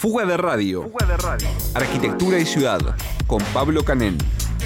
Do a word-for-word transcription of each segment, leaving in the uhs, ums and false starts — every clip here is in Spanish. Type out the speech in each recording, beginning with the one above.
Fuga de Radio. Fuga de Radio. Arquitectura y Ciudad, con Pablo Canén.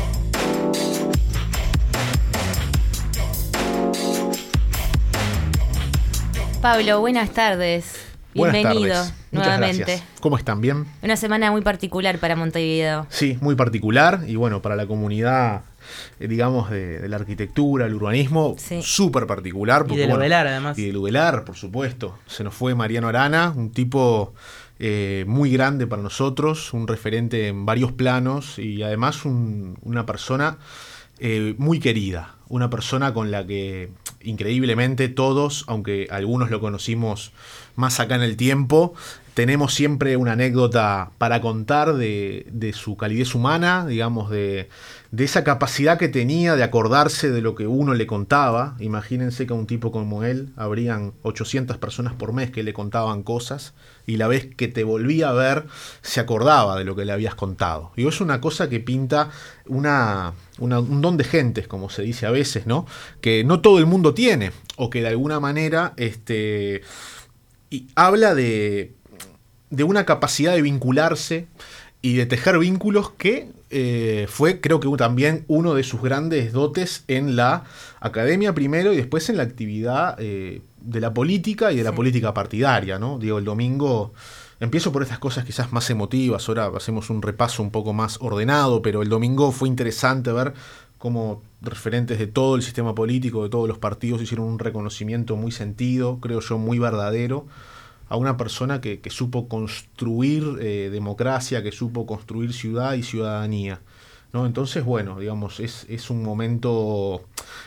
Pablo, buenas tardes. Bienvenido buenas tardes. nuevamente. Muchas gracias. ¿Cómo están? ¿Bien? Una semana muy particular para Montevideo. Sí, muy particular y bueno, para la comunidad, eh, digamos, de, de la arquitectura, el urbanismo, Sí. súper particular. Y del bueno, Ubelar, además. Y del Ubelar, por supuesto. Se nos fue Mariano Arana, un tipo eh, muy grande para nosotros, un referente en varios planos y además un- una persona eh, muy querida. Una persona con la que increíblemente todos, aunque algunos lo conocimos más acá en el tiempo, tenemos siempre una anécdota para contar de, de su calidez humana, digamos, de, de esa capacidad que tenía de acordarse de lo que uno le contaba. Imagínense que a un tipo como él habrían ochocientas personas por mes que le contaban cosas y la vez que te volvía a ver se acordaba de lo que le habías contado. Y es una cosa que pinta una, una, un don de gentes, como se dice a veces, ¿no? Que no todo el mundo tiene, o que de alguna manera este, y habla de, de una capacidad de vincularse y de tejer vínculos que eh, fue, creo que también uno de sus grandes dotes en la academia primero y después en la actividad eh, de la política y de la Sí. política partidaria, ¿no? Digo, el domingo, empiezo por estas cosas quizás más emotivas, ahora hacemos un repaso un poco más ordenado, pero el domingo fue interesante ver cómo referentes de todo el sistema político, de todos los partidos, hicieron un reconocimiento muy sentido, creo yo muy verdadero, a una persona que, que supo construir eh, democracia, que supo construir ciudad y ciudadanía, ¿no? Entonces, bueno, digamos, es, es un momento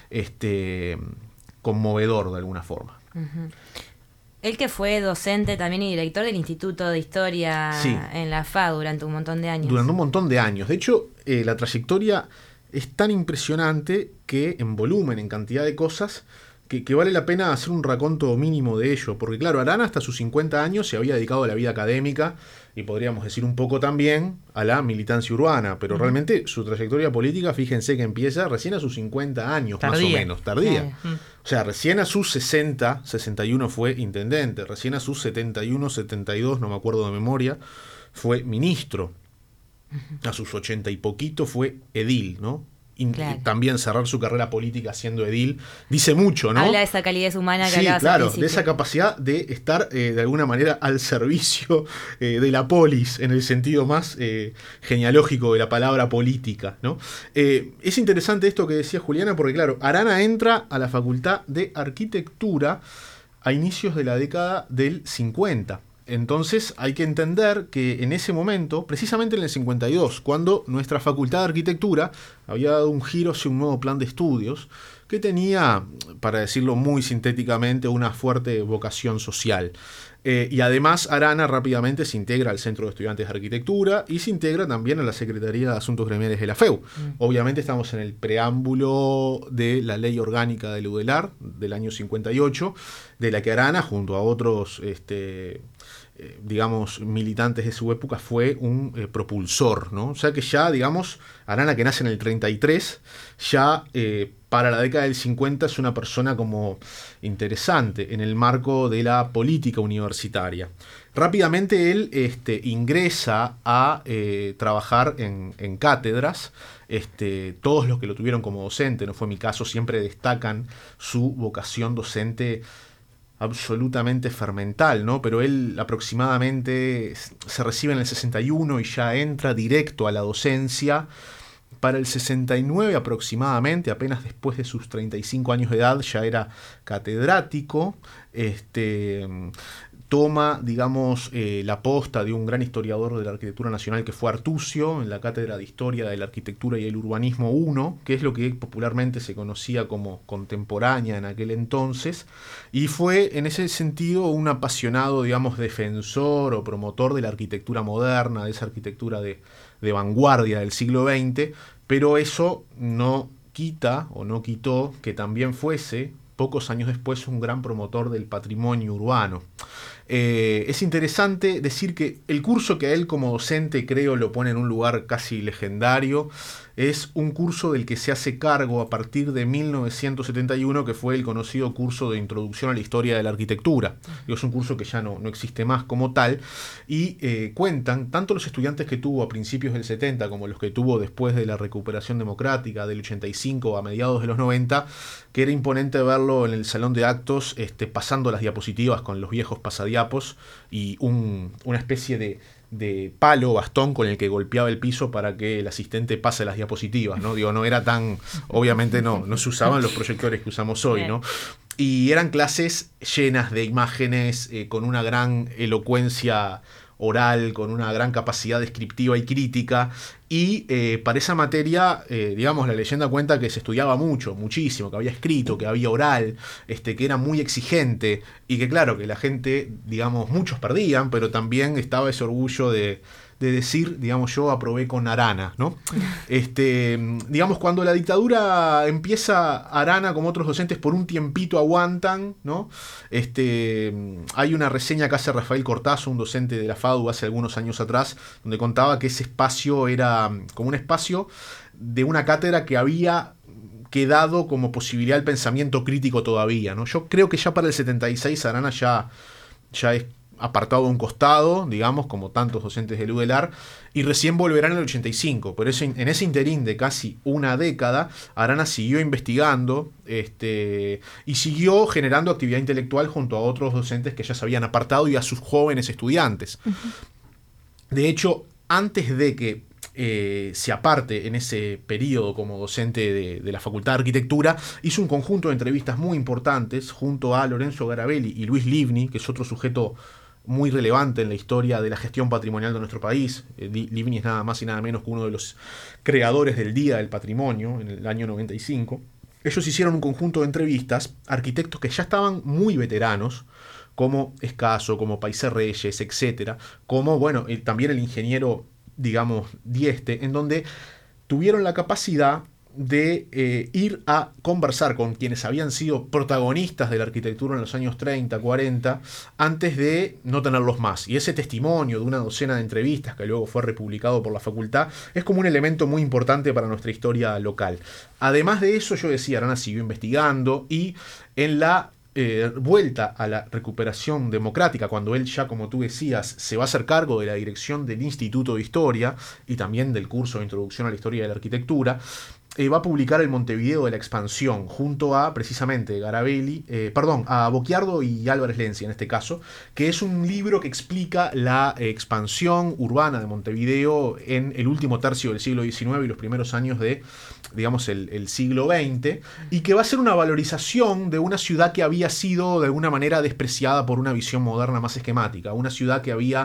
este, conmovedor de alguna forma. Ujú. Él que fue docente también y director del Instituto de Historia Sí. en la F A durante un montón de años. Durante un montón de años. De hecho, eh, la trayectoria es tan impresionante que en volumen, en cantidad de cosas, que, que vale la pena hacer un raconto mínimo de ello. Porque claro, Arana hasta sus cincuenta años se había dedicado a la vida académica y podríamos decir un poco también a la militancia urbana. Pero Ujú. realmente su trayectoria política, fíjense que empieza recién a sus cincuenta años, más o Tardía. menos, tardía. Claro. Mm. O sea, recién a sus sesenta, sesenta y uno fue intendente, recién a sus setenta y uno, setenta y dos, no me acuerdo de memoria, fue ministro. A sus ochenta y poquito fue edil, ¿no? Y, Claro. y también cerrar su carrera política siendo edil dice mucho, ¿no? Habla de esa calidez humana que Sí, hablabas al claro, principio. de esa capacidad de estar eh, de alguna manera al servicio eh, de la polis, en el sentido más eh, genealógico de la palabra política, ¿no? Eh, es interesante esto que decía Juliana, porque claro, Arana entra a la Facultad de Arquitectura a inicios de la década del cincuenta. Entonces hay que entender que en ese momento, precisamente en el cincuenta y dos, cuando nuestra Facultad de Arquitectura había dado un giro hacia un nuevo plan de estudios que tenía, para decirlo muy sintéticamente, una fuerte vocación social. Eh, y además Arana rápidamente se integra al Centro de Estudiantes de Arquitectura y se integra también a la Secretaría de Asuntos Gremiales de la F E U. Mm. Obviamente estamos en el preámbulo de la Ley Orgánica del Udelar del año cincuenta y ocho, de la que Arana, junto a otros este, eh, digamos, militantes de su época, fue un eh, propulsor, ¿no? O sea que ya, digamos, Arana, que nace en el treinta y tres, ya eh, para la década del cincuenta es una persona como interesante en el marco de la política universitaria. Rápidamente él este, ingresa a eh, trabajar en, en cátedras. Este, todos los que lo tuvieron como docente, no fue mi caso, siempre destacan su vocación docente absolutamente fermental, ¿no? Pero él aproximadamente se recibe en el sesenta y uno y ya entra directo a la docencia. Para el sesenta y nueve aproximadamente, apenas después de sus treinta y cinco años de edad, ya era catedrático. Este, toma, digamos, eh, la posta de un gran historiador de la arquitectura nacional que fue Artucio, en la Cátedra de Historia de la Arquitectura y el Urbanismo uno, que es lo que popularmente se conocía como contemporánea en aquel entonces, y fue en ese sentido un apasionado, digamos, defensor o promotor de la arquitectura moderna, de esa arquitectura de, de vanguardia del siglo veinte, pero eso no quita o no quitó que también fuese, pocos años después, un gran promotor del patrimonio urbano. eh, es interesante decir que el curso que a él como docente creo lo pone en un lugar casi legendario, es un curso del que se hace cargo a partir de mil novecientos setenta y uno, que fue el conocido curso de Introducción a la Historia de la Arquitectura. Es un curso que ya no, no existe más como tal, y eh, cuentan tanto los estudiantes que tuvo a principios del setenta como los que tuvo después de la recuperación democrática del ochenta y cinco a mediados de los noventa, que era imponente verlo en el salón de actos este, pasando las diapositivas con los viejos pasadiapos y un, una especie de de palo, bastón con el que golpeaba el piso para que el asistente pase las diapositivas, ¿no? Digo, no era tan, obviamente no, no se usaban los proyectores que usamos hoy, ¿no? Y eran clases llenas de imágenes, eh, con una gran elocuencia oral, con una gran capacidad descriptiva y crítica, y eh, para esa materia, eh, digamos, la leyenda cuenta que se estudiaba mucho, muchísimo, que había escrito, que había oral, este, que era muy exigente, y que claro, que la gente, digamos, muchos perdían, pero también estaba ese orgullo de, de decir, digamos, yo aprobé con Arana, ¿no? Este, digamos, cuando la dictadura empieza, Arana, como otros docentes, por un tiempito aguantan, ¿no? Este, hay una reseña que hace Rafael Cortazo, un docente de la FADU hace algunos años atrás, donde contaba que ese espacio era como un espacio de una cátedra que había quedado como posibilidad del pensamiento crítico todavía, ¿no? Yo creo que ya para el setenta y seis Arana ya, ya es apartado a un costado, digamos, como tantos docentes del U D E L A R, y recién volverán en el ochenta y cinco. Pero ese, en ese interín de casi una década, Arana siguió investigando este, y siguió generando actividad intelectual junto a otros docentes que ya se habían apartado y a sus jóvenes estudiantes. Uh-huh. De hecho, antes de que Eh, se aparte en ese periodo como docente de, de la Facultad de Arquitectura, hizo un conjunto de entrevistas muy importantes junto a Lorenzo Garabelli y Luis Livni, que es otro sujeto muy relevante en la historia de la gestión patrimonial de nuestro país. eh, Livni es nada más y nada menos que uno de los creadores del Día del Patrimonio en el año noventa y cinco. Ellos hicieron un conjunto de entrevistas a arquitectos que ya estaban muy veteranos, como Escaso, como Paisé Reyes, etcétera, como, bueno, el, también el ingeniero, digamos, Dieste, en donde tuvieron la capacidad de eh, ir a conversar con quienes habían sido protagonistas de la arquitectura en los años treinta, cuarenta, antes de no tenerlos más. Y ese testimonio de una docena de entrevistas que luego fue republicado por la facultad es como un elemento muy importante para nuestra historia local. Además de eso, yo decía, Arana siguió investigando, y en la Eh, vuelta a la recuperación democrática, cuando él ya, como tú decías, se va a hacer cargo de la dirección del Instituto de Historia y también del curso de Introducción a la Historia de la Arquitectura, eh, va a publicar el Montevideo de la Expansión junto a, precisamente, Garabelli, eh, perdón, a Bocchiardo y Álvarez Lencia en este caso, que es un libro que explica la eh, expansión urbana de Montevideo en el último tercio del siglo diecinueve y los primeros años de, digamos, el, el siglo veinte, y que va a ser una valorización de una ciudad que había sido de alguna manera despreciada por una visión moderna más esquemática, una ciudad que había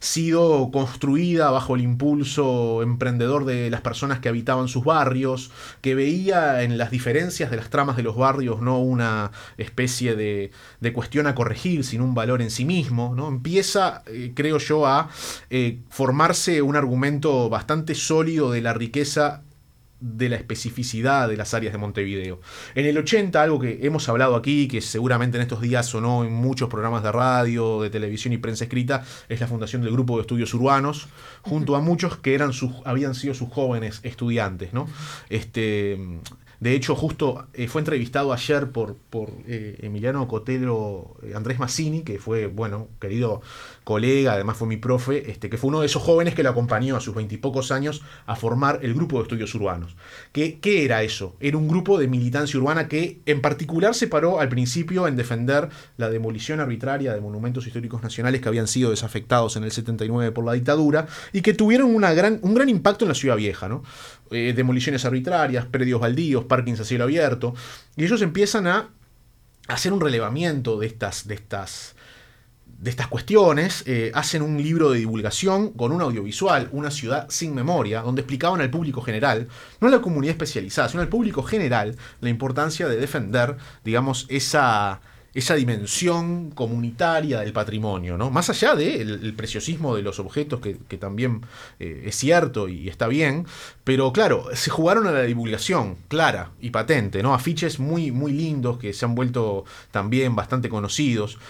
sido construida bajo el impulso emprendedor de las personas que habitaban sus barrios, que veía en las diferencias de las tramas de los barrios no una especie de, de cuestión a corregir, sino un valor en sí mismo, ¿no? Empieza, eh, creo yo, a eh, formarse un argumento bastante sólido de la riqueza de la especificidad de las áreas de Montevideo. En el ochenta, algo que hemos hablado aquí, que seguramente en estos días sonó en muchos programas de radio, de televisión y prensa escrita, es la fundación del Grupo de Estudios Urbanos, junto a muchos que eran sus, habían sido sus jóvenes estudiantes, ¿no? Este... De hecho, justo eh, fue entrevistado ayer por, por eh, Emiliano Cotelo, eh, Andrés Mazzini, que fue, bueno, querido colega, además fue mi profe, este, que fue uno de esos jóvenes que lo acompañó a sus veintipocos años a formar el Grupo de Estudios Urbanos. ¿Qué, ¿Qué era eso? Era un grupo de militancia urbana que en particular se paró al principio en defender la demolición arbitraria de monumentos históricos nacionales que habían sido desafectados en el setenta y nueve por la dictadura y que tuvieron una gran, un gran impacto en la Ciudad Vieja, ¿no? Eh, demoliciones arbitrarias, predios baldíos, parkings a cielo abierto, y ellos empiezan a hacer un relevamiento de estas, de estas, de estas cuestiones, eh, hacen un libro de divulgación con un audiovisual, Una ciudad sin memoria, donde explicaban al público general, no a la comunidad especializada, sino al público general, la importancia de defender, digamos, esa... esa dimensión comunitaria del patrimonio, ¿no? Más allá del el preciosismo de los objetos, que, que también eh, es cierto y está bien, pero claro, se jugaron a la divulgación clara y patente, ¿no? Afiches muy, muy lindos que se han vuelto también bastante conocidos.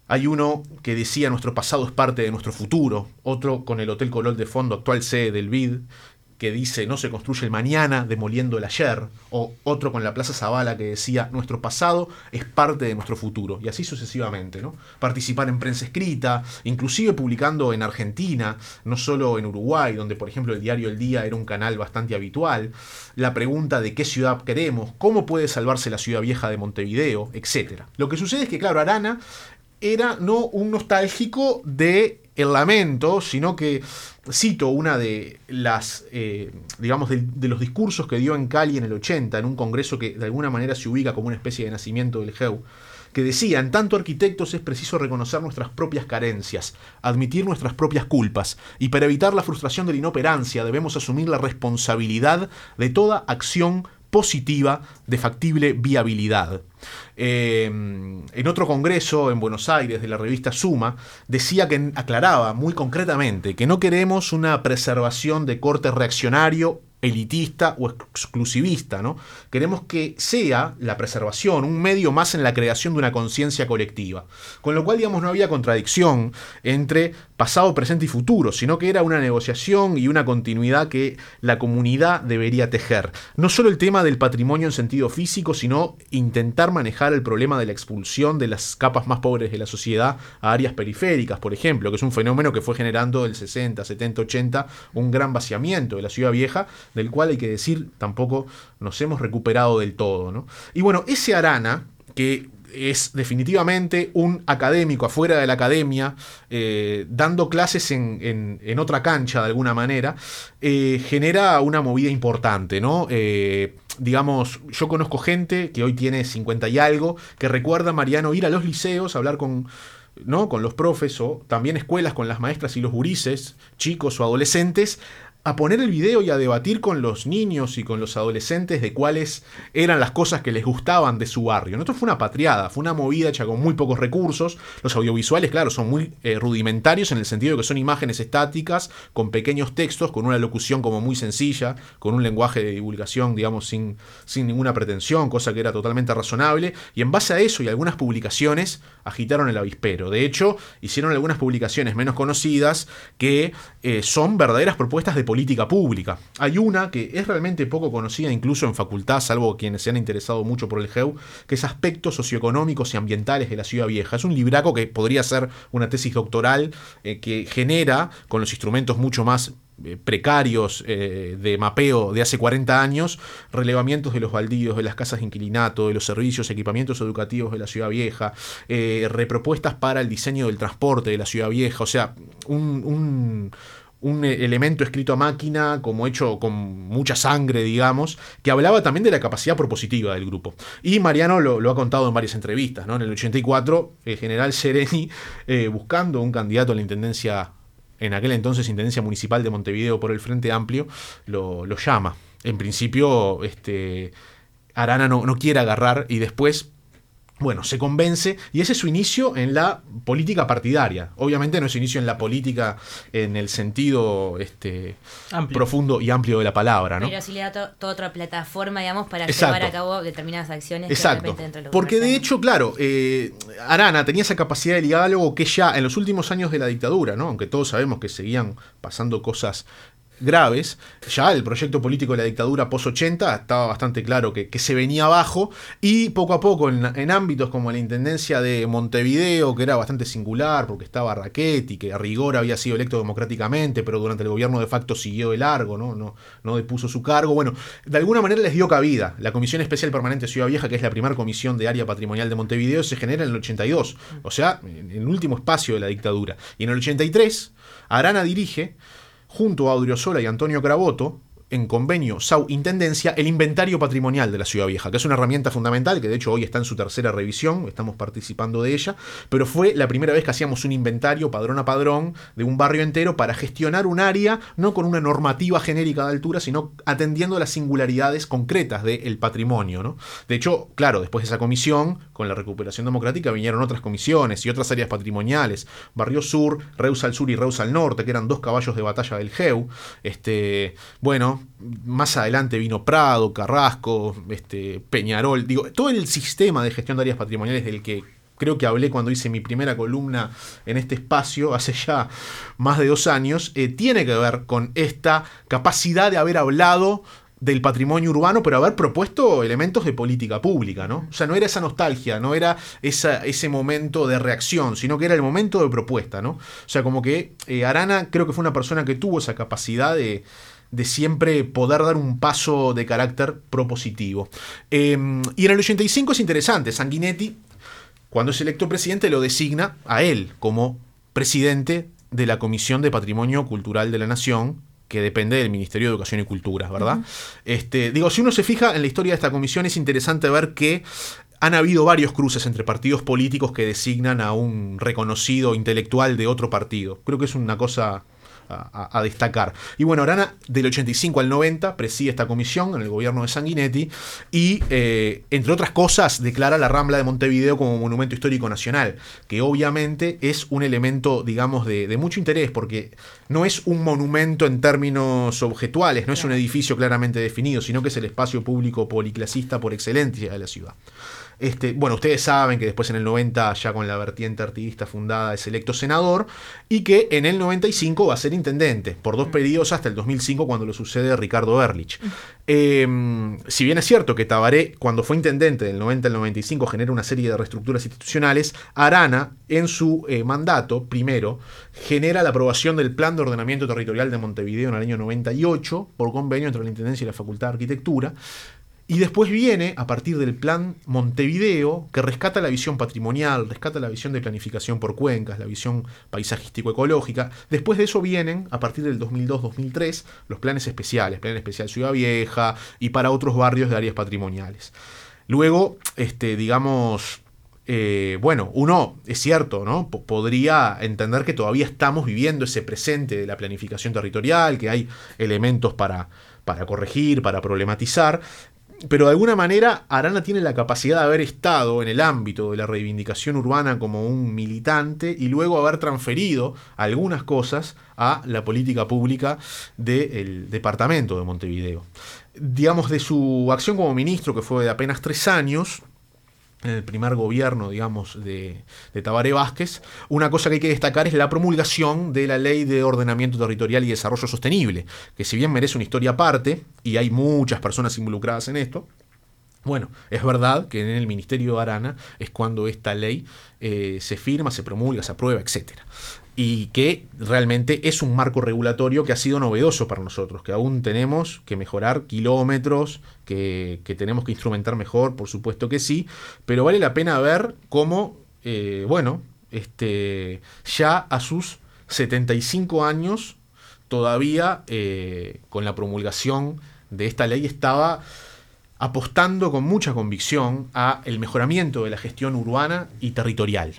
Hay uno que decía nuestro pasado es parte de nuestro futuro, otro con el Hotel Colón de fondo, actual sede del B I D, que dice no se construye el mañana demoliendo el ayer, o otro con la Plaza Zavala que decía nuestro pasado es parte de nuestro futuro, y así sucesivamente, ¿no? Participar en prensa escrita, inclusive publicando en Argentina, no solo en Uruguay, donde por ejemplo el diario El Día era un canal bastante habitual, la pregunta de qué ciudad queremos, cómo puede salvarse la ciudad vieja de Montevideo, etcétera. Lo que sucede es que, claro, Arana era no un nostálgico de el lamento, sino que cito una de las, eh, digamos, de, de los discursos que dio en Cali en el ochenta, en un congreso que de alguna manera se ubica como una especie de nacimiento del G E U, que decía, en tanto arquitectos es preciso reconocer nuestras propias carencias, admitir nuestras propias culpas, y para evitar la frustración de la inoperancia debemos asumir la responsabilidad de toda acción positiva de factible viabilidad. Eh, en otro congreso en Buenos Aires de la revista Suma decía que aclaraba muy concretamente que no queremos una preservación de corte reaccionario, elitista o exclusivista, ¿no? Queremos que sea la preservación un medio más en la creación de una conciencia colectiva. Con lo cual, digamos, no había contradicción entre pasado, presente y futuro, sino que era una negociación y una continuidad que la comunidad debería tejer. No solo el tema del patrimonio en sentido físico, sino intentar manejar el problema de la expulsión de las capas más pobres de la sociedad a áreas periféricas, por ejemplo, que es un fenómeno que fue generando del sesenta, setenta, ochenta un gran vaciamiento de la ciudad vieja, del cual hay que decir tampoco nos hemos recuperado del todo, ¿no? Y bueno, ese Arana, que es definitivamente un académico afuera de la academia, eh, dando clases en, en, en otra cancha de alguna manera, eh, genera una movida importante, ¿no? Eh, digamos, yo conozco gente que hoy tiene cincuenta y algo, que recuerda a Mariano ir a los liceos, a hablar con... ¿no? con los profes, o también escuelas con las maestras y los gurises, chicos o adolescentes, a poner el video y a debatir con los niños y con los adolescentes de cuáles eran las cosas que les gustaban de su barrio. Esto fue una patriada, fue una movida hecha con muy pocos recursos. Los audiovisuales, claro, son muy eh, rudimentarios en el sentido de que son imágenes estáticas, con pequeños textos, con una locución como muy sencilla, con un lenguaje de divulgación, digamos, sin, sin ninguna pretensión, cosa que era totalmente razonable. Y en base a eso y algunas publicaciones, agitaron el avispero. De hecho, hicieron algunas publicaciones menos conocidas que eh, son verdaderas propuestas de política política pública. Hay una que es realmente poco conocida incluso en facultad, salvo quienes se han interesado mucho por el G E U, que es Aspectos socioeconómicos y ambientales de la ciudad vieja. Es un libraco que podría ser una tesis doctoral eh, que genera, con los instrumentos mucho más eh, precarios eh, de mapeo de hace cuarenta años, relevamientos de los baldíos, de las casas de inquilinato, de los servicios, equipamientos educativos de la ciudad vieja, eh, repropuestas para el diseño del transporte de la ciudad vieja, o sea, un... un un elemento escrito a máquina, como hecho con mucha sangre, digamos, que hablaba también de la capacidad propositiva del grupo. Y Mariano lo, lo ha contado en varias entrevistas, ¿no? En el ochenta y cuatro, el general Sereni, eh, buscando un candidato a la intendencia, en aquel entonces Intendencia Municipal de Montevideo por el Frente Amplio, lo, lo llama. En principio, este, Arana no, no quiere agarrar y después... Bueno, se convence, y ese es su inicio en la política partidaria. Obviamente no es su inicio en la política en el sentido este, profundo y amplio de la palabra, ¿no? Pero sí le da to- toda otra plataforma, digamos, para Exacto. llevar a cabo determinadas acciones. Exacto. Que de repente dentro de lo Porque de conversamos. hecho, claro, eh, Arana tenía esa capacidad de diálogo que ya en los últimos años de la dictadura, ¿no? Aunque todos sabemos que seguían pasando cosas graves, ya el proyecto político de la dictadura post ochenta estaba bastante claro que, que se venía abajo, y poco a poco en, en ámbitos como la Intendencia de Montevideo, que era bastante singular porque estaba Raquetti, que a rigor había sido electo democráticamente, pero durante el gobierno de facto siguió de largo, ¿no? No, no depuso su cargo. Bueno, de alguna manera les dio cabida. La Comisión Especial Permanente de Ciudad Vieja, que es la primera comisión de área patrimonial de Montevideo, se genera en el ochenta y dos, o sea, en el último espacio de la dictadura. Y en el ochenta y tres, Arana dirige, junto a Odriozola y Antonio Caraboto, en convenio S A U Intendencia, el inventario patrimonial de la ciudad vieja, que es una herramienta fundamental, que de hecho hoy está en su tercera revisión, estamos participando de ella, pero fue la primera vez que hacíamos un inventario padrón a padrón de un barrio entero para gestionar un área, no con una normativa genérica de altura, sino atendiendo las singularidades concretas del patrimonio, ¿no? De hecho, claro, después de esa comisión, con la recuperación democrática, vinieron otras comisiones y otras áreas patrimoniales, Barrio Sur, Reus al Sur y Reus al Norte, que eran dos caballos de batalla del G E U, este, bueno, más adelante vino Prado, Carrasco, este, Peñarol, digo, todo el sistema de gestión de áreas patrimoniales del que creo que hablé cuando hice mi primera columna en este espacio, hace ya más de dos años, eh, tiene que ver con esta capacidad de haber hablado del patrimonio urbano, pero haber propuesto elementos de política pública, ¿no? O sea, no era esa nostalgia, no era esa, ese momento de reacción, sino que era el momento de propuesta, ¿no? O sea, como que eh, Arana creo que fue una persona que tuvo esa capacidad de, de siempre poder dar un paso de carácter propositivo. Eh, y en el ochenta y cinco es interesante, Sanguinetti, cuando es electo presidente, lo designa a él como presidente de la Comisión de Patrimonio Cultural de la Nación, que depende del Ministerio de Educación y Cultura, ¿verdad? Uh-huh. Este, digo, si uno se fija en la historia de esta comisión, es interesante ver que han habido varios cruces entre partidos políticos que designan a un reconocido intelectual de otro partido. Creo que es una cosa a, a destacar. Y bueno, Arana del ochenta y cinco al noventa preside esta comisión en el gobierno de Sanguinetti y, eh, entre otras cosas, declara la Rambla de Montevideo como monumento histórico nacional, que obviamente es un elemento, digamos, de, de mucho interés, porque no es un monumento en términos objetuales, no es un edificio claramente definido, sino que es el espacio público policlasista por excelencia de la ciudad. Este, bueno, ustedes saben que después en el noventa, ya con la vertiente artiguista fundada, es electo senador, y que en el noventa y cinco va a ser intendente, por dos periodos hasta el dos mil cinco, cuando lo sucede Ricardo Ehrlich. Eh, si bien es cierto que Tabaré, cuando fue intendente del noventa al noventa y cinco, genera una serie de reestructuras institucionales, Arana, en su eh, mandato, primero, genera la aprobación del Plan de Ordenamiento Territorial de Montevideo en el año noventa y ocho, por convenio entre la Intendencia y la Facultad de Arquitectura. Y después viene, a partir del Plan Montevideo, que rescata la visión patrimonial, rescata la visión de planificación por cuencas, la visión paisajístico-ecológica. Después de eso vienen, a partir del dos mil dos dos mil tres, los planes especiales, Plan Especial Ciudad Vieja y para otros barrios de áreas patrimoniales. Luego, este, digamos, eh, bueno, uno, es cierto, ¿no? P- podría entender que todavía estamos viviendo ese presente de la planificación territorial, que hay elementos para, para corregir, para problematizar. Pero de alguna manera Arana tiene la capacidad de haber estado en el ámbito de la reivindicación urbana como un militante y luego haber transferido algunas cosas a la política pública del departamento de Montevideo. Digamos, de su acción como ministro, que fue de apenas tres años, en el primer gobierno, digamos, de, de Tabaré Vázquez, una cosa que hay que destacar es la promulgación de la Ley de Ordenamiento Territorial y Desarrollo Sostenible, que si bien merece una historia aparte, y hay muchas personas involucradas en esto, bueno, es verdad que en el Ministerio de Arana es cuando esta ley eh, se firma, se promulga, se aprueba, etcétera. Y que realmente es un marco regulatorio que ha sido novedoso para nosotros, que aún tenemos que mejorar kilómetros, que, que tenemos que instrumentar mejor, por supuesto que sí, pero vale la pena ver cómo, eh, bueno, este, ya a sus setenta y cinco años, todavía eh, con la promulgación de esta ley estaba apostando con mucha convicción a el mejoramiento de la gestión urbana y territorial.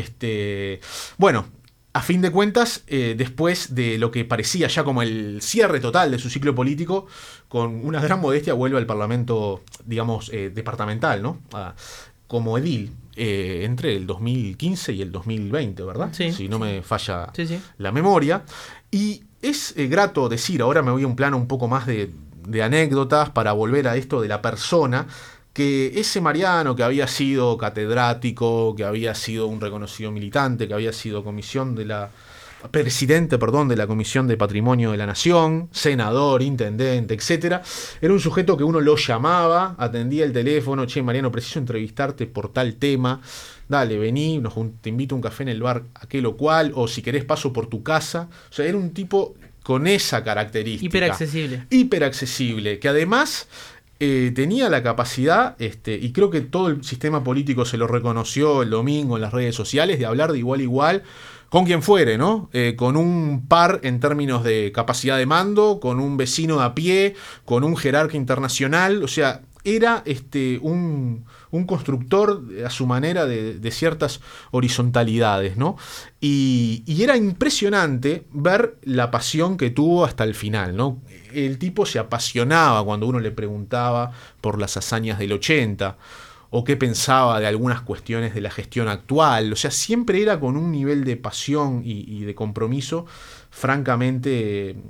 Este, bueno, a fin de cuentas, eh, después de lo que parecía ya como el cierre total de su ciclo político, con una gran modestia vuelve al Parlamento, digamos, eh, departamental, ¿no? Ah, como edil, eh, entre el dos mil quince y el dos mil veinte, ¿verdad? Sí. Si no me falla sí, sí. la memoria. Y es eh, grato decir, ahora me voy a un plano un poco más de, de anécdotas para volver a esto de la persona, que ese Mariano, que había sido catedrático, que había sido un reconocido militante, que había sido comisión de la presidente, perdón, de la Comisión de Patrimonio de la Nación, senador, intendente, etcétera, era un sujeto que uno lo llamaba, atendía el teléfono, che, Mariano, preciso entrevistarte por tal tema, dale, vení, nos, te invito a un café en el bar aquel o cual, o si querés paso por tu casa. O sea, era un tipo con esa característica. Hiperaccesible. Hiperaccesible, que además Eh, tenía la capacidad, este, y creo que todo el sistema político se lo reconoció el domingo en las redes sociales, de hablar de igual a igual con quien fuere, ¿no? Eh, con un par en términos de capacidad de mando, con un vecino a pie, con un jerarca internacional. O sea, era este, un, un constructor a su manera de, de ciertas horizontalidades, ¿no? Y, y era impresionante ver la pasión que tuvo hasta el final, ¿no? El tipo se apasionaba cuando uno le preguntaba por las hazañas del ochenta o qué pensaba de algunas cuestiones de la gestión actual. O sea, siempre era con un nivel de pasión y, y de compromiso francamente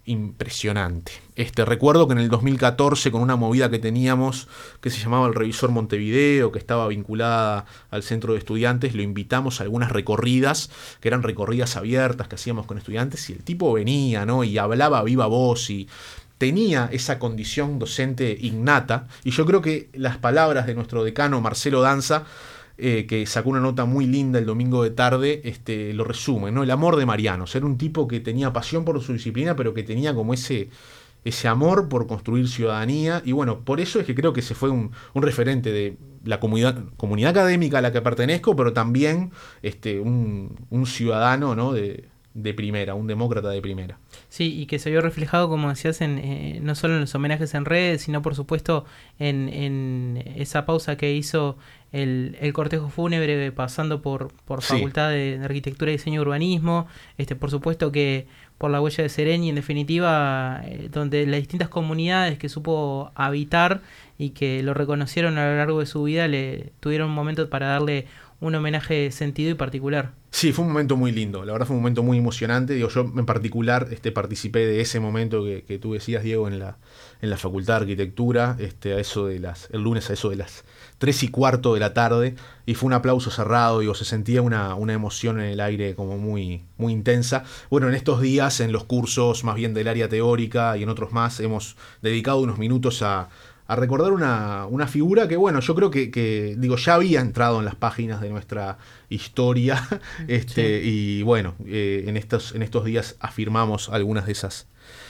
impresionante. Este, recuerdo que en el dos mil catorce, con una movida que teníamos que se llamaba el Revisor Montevideo, que estaba vinculada al centro de estudiantes, lo invitamos a algunas recorridas, que eran recorridas abiertas que hacíamos con estudiantes, y el tipo venía, ¿no? Y hablaba a viva voz y tenía esa condición docente innata, y yo creo que las palabras de nuestro decano Marcelo Danza, eh, que sacó una nota muy linda el domingo de tarde, este, lo resumen, ¿no? El amor de Mariano, ser un tipo que tenía pasión por su disciplina, pero que tenía como ese, ese amor por construir ciudadanía, y bueno, por eso es que creo que se fue un, un referente de la comunidad, comunidad académica a la que pertenezco, pero también este, un, un ciudadano, ¿no? de, de primera, un demócrata de primera. Sí, y que se vio reflejado, como decías, en, eh, no solo en los homenajes en redes, sino por supuesto en, en esa pausa que hizo el, el cortejo fúnebre pasando por, por Sí. Facultad de, de Arquitectura, Diseño y Urbanismo, este, por supuesto que por la huella de Sereni, en definitiva, eh, donde las distintas comunidades que supo habitar y que lo reconocieron a lo largo de su vida, le tuvieron un momento para darle un homenaje sentido y particular. Sí, fue un momento muy lindo, la verdad fue un momento muy emocionante. Digo, yo en particular este, participé de ese momento que, que tú decías, Diego, en la, en la Facultad de Arquitectura, este, a eso de las, el lunes a eso de las tres y cuarto de la tarde, y fue un aplauso cerrado, digo, se sentía una, una emoción en el aire como muy, muy intensa. Bueno, en estos días, en los cursos más bien del área teórica y en otros más, hemos dedicado unos minutos a a recordar una, una figura que, bueno, yo creo que, que, digo, ya había entrado en las páginas de nuestra historia, este, sí. Y bueno, eh, en, estos, en estos días afirmamos algunas de esas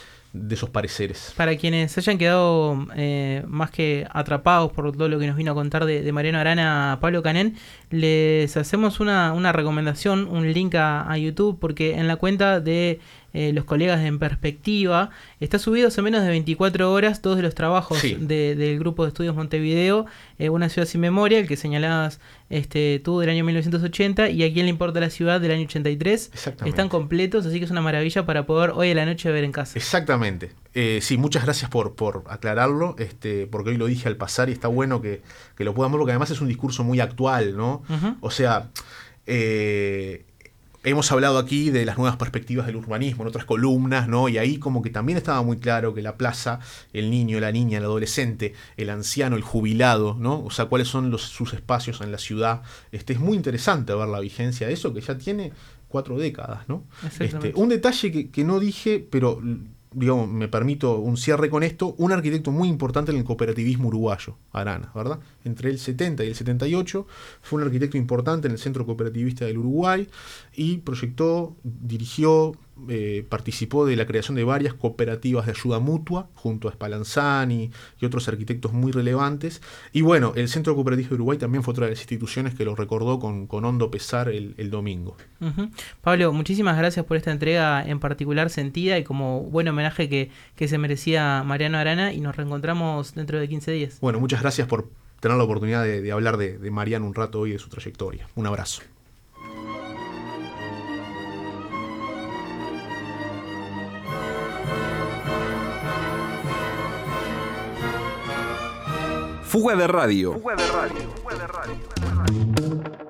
de esos pareceres. Para quienes hayan quedado eh, más que atrapados por todo lo que nos vino a contar de, de Mariano Arana, Pablo Canén, les hacemos una, una recomendación, un link a, a YouTube, porque en la cuenta de eh, los colegas de En Perspectiva está subido hace menos de veinticuatro horas todos de los trabajos sí. de, del grupo de estudios Montevideo, eh, Una ciudad sin memoria, el que señalabas este, tú del año mil novecientos ochenta, y A quién le importa la ciudad del año ochenta y tres. Están completos, así que es una maravilla para poder hoy a la noche ver en casa. Exactamente. Eh, sí, muchas gracias por, por aclararlo, este, porque hoy lo dije al pasar y está bueno que, que lo puedan ver, porque además es un discurso muy actual, ¿no? Uh-huh. O sea, eh, hemos hablado aquí de las nuevas perspectivas del urbanismo en otras columnas, ¿no? Y ahí como que también estaba muy claro que la plaza, el niño, la niña, el adolescente, el anciano, el jubilado, ¿no? O sea, cuáles son los, sus espacios en la ciudad. Este, es muy interesante ver la vigencia de eso, que ya tiene cuatro décadas, ¿no? Este, un detalle que, que no dije, pero digamos, me permito un cierre con esto, un arquitecto muy importante en el cooperativismo uruguayo, Arana, ¿verdad? Entre el setenta y el setenta y ocho fue un arquitecto importante en el Centro Cooperativista del Uruguay y proyectó, dirigió, eh, participó de la creación de varias cooperativas de ayuda mutua junto a Spallanzani y otros arquitectos muy relevantes. Y bueno, el Centro Cooperativo de Uruguay también fue otra de las instituciones que lo recordó con, con hondo pesar el, el domingo. Uh-huh. Pablo, muchísimas gracias por esta entrega en particular sentida y como buen homenaje que, que se merecía Mariano Arana, y nos reencontramos dentro de quince días. Bueno, muchas gracias por tener la oportunidad de, de hablar de, de Mariano un rato hoy y de su trayectoria. Un abrazo. Fuga de radio. Fuga de radio. Fuga de radio.